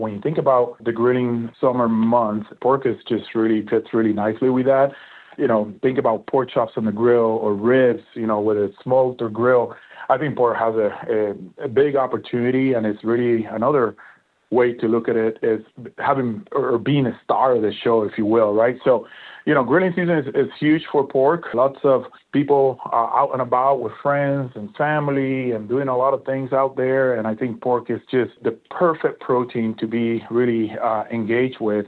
When you think about the grilling summer months, pork is just really fits really nicely with that. Think about pork chops on the grill or ribs, whether it's smoked or grilled. I think pork has a big opportunity, and it's really another way to look at it is having or being a star of the show, if you will, right? So, grilling season is huge for pork. Lots of people are out and about with friends and family and doing a lot of things out there. And I think pork is just the perfect protein to be really engaged with